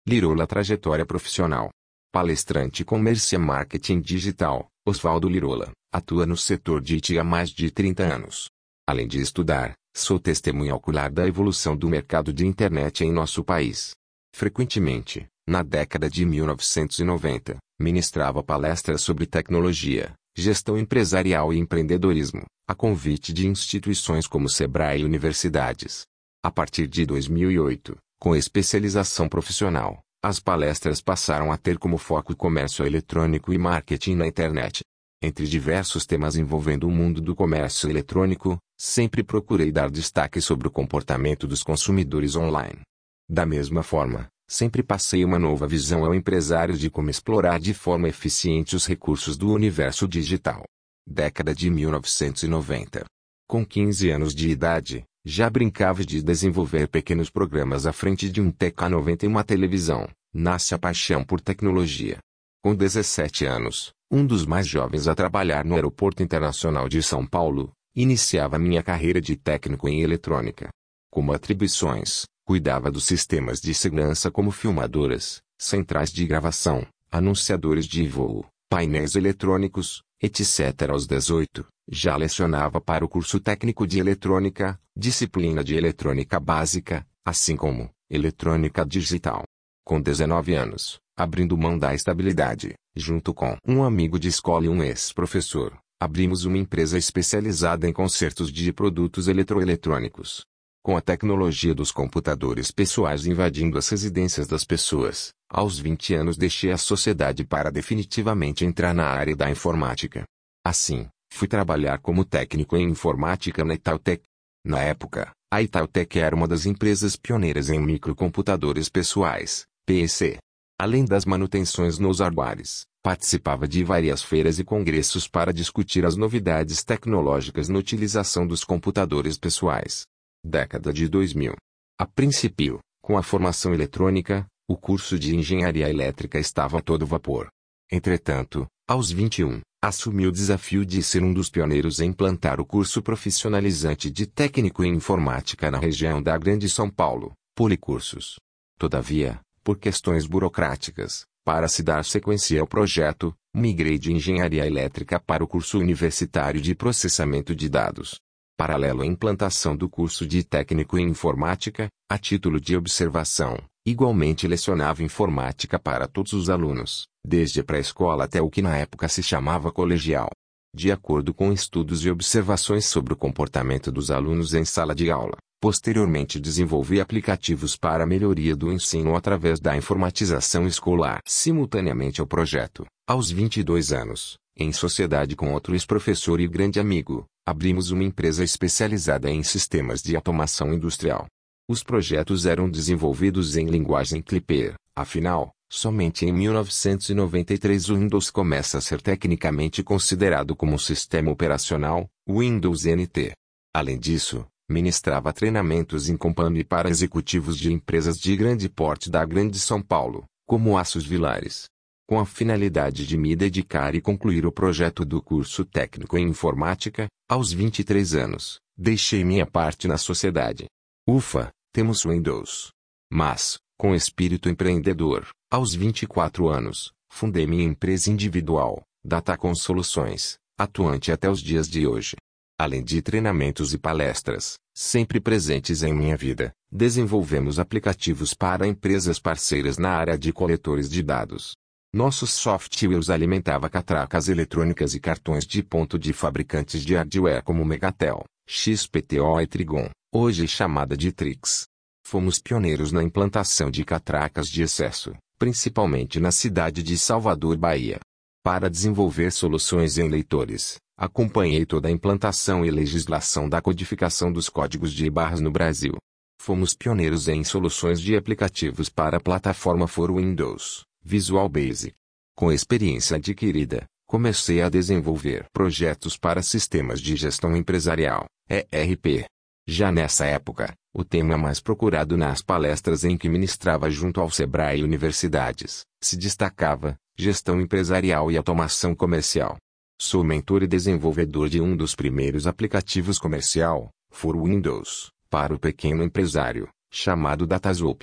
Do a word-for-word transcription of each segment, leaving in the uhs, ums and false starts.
Lirola trajetória profissional. Palestrante comércio e marketing digital, Osvaldo Lirola, atua no setor de I T há mais de trinta anos. Além de estudar, sou testemunha ocular da evolução do mercado de internet em nosso país. Frequentemente, na década de mil novecentos e noventa, ministrava palestras sobre tecnologia, gestão empresarial e empreendedorismo, a convite de instituições como Sebrae e universidades. A partir de dois mil e oito, com especialização profissional, as palestras passaram a ter como foco comércio eletrônico e marketing na internet. Entre diversos temas envolvendo o mundo do comércio eletrônico, sempre procurei dar destaque sobre o comportamento dos consumidores online. Da mesma forma, sempre passei uma nova visão ao empresário de como explorar de forma eficiente os recursos do universo digital. Década de mil novecentos e noventa. Com quinze anos de idade, já brincava de desenvolver pequenos programas à frente de um T K noventa e uma televisão. Nasce a paixão por tecnologia. Com dezessete anos, um dos mais jovens a trabalhar no Aeroporto Internacional de São Paulo, iniciava minha carreira de técnico em eletrônica. Como atribuições, cuidava dos sistemas de segurança como filmadoras, centrais de gravação, anunciadores de voo, painéis eletrônicos, etcétera. Aos dezoito, já lecionava para o curso técnico de eletrônica, disciplina de eletrônica básica, assim como eletrônica digital. Com dezenove anos, abrindo mão da estabilidade, junto com um amigo de escola e um ex-professor, abrimos uma empresa especializada em consertos de produtos eletroeletrônicos. Com a tecnologia dos computadores pessoais invadindo as residências das pessoas, aos vinte anos deixei a sociedade para definitivamente entrar na área da informática. Assim, fui trabalhar como técnico em informática na Itautec. Na época, a Itautec era uma das empresas pioneiras em microcomputadores pessoais, P C. Além das manutenções nos hardwares, participava de várias feiras e congressos para discutir as novidades tecnológicas na utilização dos computadores pessoais. Década de dois mil. A princípio, com a formação eletrônica, o curso de engenharia elétrica estava a todo vapor. Entretanto, aos vinte e um, assumi o desafio de ser um dos pioneiros em implantar o curso profissionalizante de técnico em informática na região da Grande São Paulo, Policursos. Todavia, por questões burocráticas, para se dar sequência ao projeto, migrei de engenharia elétrica para o curso universitário de processamento de dados. Paralelo à implantação do curso de técnico em informática, a título de observação, igualmente lecionava informática para todos os alunos, desde a pré-escola até o que na época se chamava colegial. De acordo com estudos e observações sobre o comportamento dos alunos em sala de aula, posteriormente desenvolvi aplicativos para a melhoria do ensino através da informatização escolar. Simultaneamente ao projeto, aos vinte e dois anos, em sociedade com outro ex-professor e grande amigo, abrimos uma empresa especializada em sistemas de automação industrial. Os projetos eram desenvolvidos em linguagem Clipper, afinal, somente em mil novecentos e noventa e três o Windows começa a ser tecnicamente considerado como um sistema operacional, Windows N T. Além disso, ministrava treinamentos em Company para executivos de empresas de grande porte da Grande São Paulo, como Aços Vilares. Com a finalidade de me dedicar e concluir o projeto do curso técnico em informática, aos vinte e três anos, deixei minha parte na sociedade. Ufa, temos Windows. Mas, com espírito empreendedor, aos vinte e quatro anos, fundei minha empresa individual, Datacom Soluções, atuante até os dias de hoje. Além de treinamentos e palestras, sempre presentes em minha vida, desenvolvemos aplicativos para empresas parceiras na área de coletores de dados. Nossos softwares alimentavam catracas eletrônicas e cartões de ponto de fabricantes de hardware como Megatel, X P T O e Trigon, hoje chamada de Trix. Fomos pioneiros na implantação de catracas de acesso, principalmente na cidade de Salvador, Bahia. Para desenvolver soluções em leitores, acompanhei toda a implantação e legislação da codificação dos códigos de barras no Brasil. Fomos pioneiros em soluções de aplicativos para a plataforma for Windows, Visual Basic. Com a experiência adquirida, comecei a desenvolver projetos para sistemas de gestão empresarial, E R P. Já nessa época, o tema mais procurado nas palestras em que ministrava junto ao Sebrae e universidades, se destacava gestão empresarial e automação comercial. Sou mentor e desenvolvedor de um dos primeiros aplicativos comercial, for Windows, para o pequeno empresário, chamado DataZoop.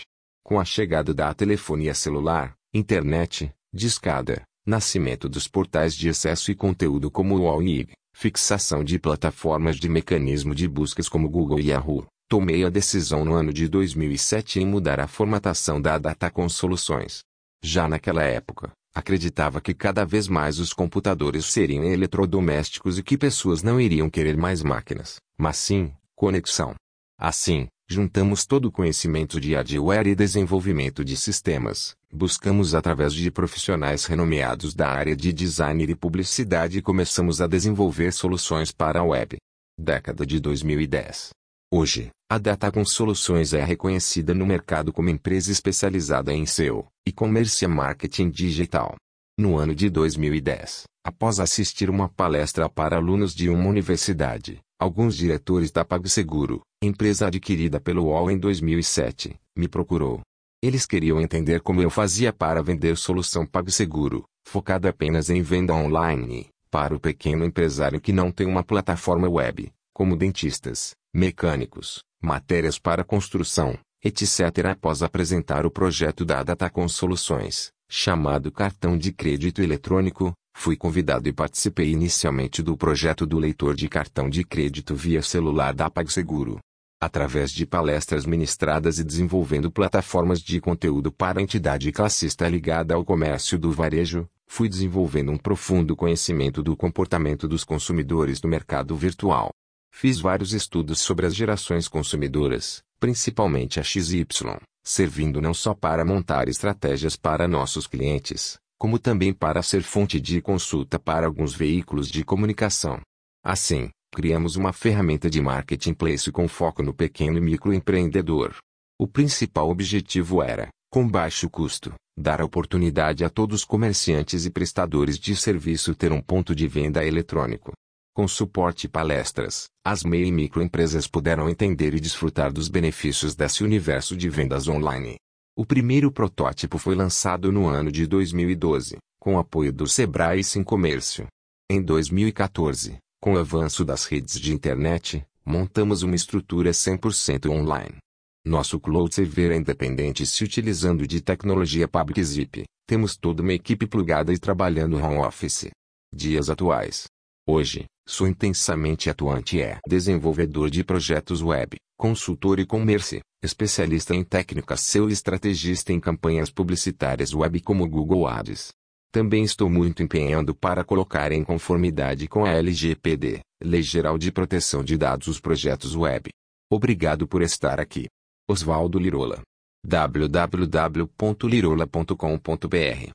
Com a chegada da telefonia celular, internet, discada, nascimento dos portais de acesso e conteúdo como o U O L e I G, fixação de plataformas de mecanismo de buscas como Google e Yahoo, tomei a decisão no ano de dois mil e sete em mudar a formatação da Datacom Soluções. Já naquela época, acreditava que cada vez mais os computadores seriam eletrodomésticos e que pessoas não iriam querer mais máquinas, mas sim, conexão. Assim, juntamos todo o conhecimento de hardware e desenvolvimento de sistemas, buscamos através de profissionais renomeados da área de design e publicidade e começamos a desenvolver soluções para a web. Década de dois mil e dez. Hoje, a Datacom Soluções é reconhecida no mercado como empresa especializada em S E O, e-commerce e marketing digital. No ano de dois mil e dez, após assistir uma palestra para alunos de uma universidade, alguns diretores da PagSeguro, empresa adquirida pelo U O L em dois mil e sete, me procurou. Eles queriam entender como eu fazia para vender solução PagSeguro, focada apenas em venda online, para o pequeno empresário que não tem uma plataforma web, como dentistas, mecânicos, matérias para construção, etcétera. Após apresentar o projeto da Datacom Soluções, chamado Cartão de Crédito Eletrônico, fui convidado e participei inicialmente do projeto do leitor de cartão de crédito via celular da PagSeguro. Através de palestras ministradas e desenvolvendo plataformas de conteúdo para a entidade classista ligada ao comércio do varejo, fui desenvolvendo um profundo conhecimento do comportamento dos consumidores no mercado virtual. Fiz vários estudos sobre as gerações consumidoras, principalmente a X Y, servindo não só para montar estratégias para nossos clientes, como também para ser fonte de consulta para alguns veículos de comunicação. Assim, criamos uma ferramenta de marketplace com foco no pequeno e microempreendedor. O principal objetivo era, com baixo custo, dar a oportunidade a todos os comerciantes e prestadores de serviço ter um ponto de venda eletrônico. Com suporte e palestras, as meio e microempresas puderam entender e desfrutar dos benefícios desse universo de vendas online. O primeiro protótipo foi lançado no ano de dois mil e doze, com o apoio do Sebrae Sim Comércio. Em dois mil e quatorze, com o avanço das redes de internet, montamos uma estrutura cem por cento online. Nosso cloud server é independente se utilizando de tecnologia PubKzip, temos toda uma equipe plugada e trabalhando home office. Dias atuais. Hoje, sou intensamente atuante é desenvolvedor de projetos web, consultor e-commerce, especialista em técnicas S E O e estrategista em campanhas publicitárias web como Google Ads. Também estou muito empenhando para colocar em conformidade com a L G P D, Lei Geral de Proteção de Dados, os projetos web. Obrigado por estar aqui. Oswaldo Lirola. w w w ponto lirola ponto com ponto b r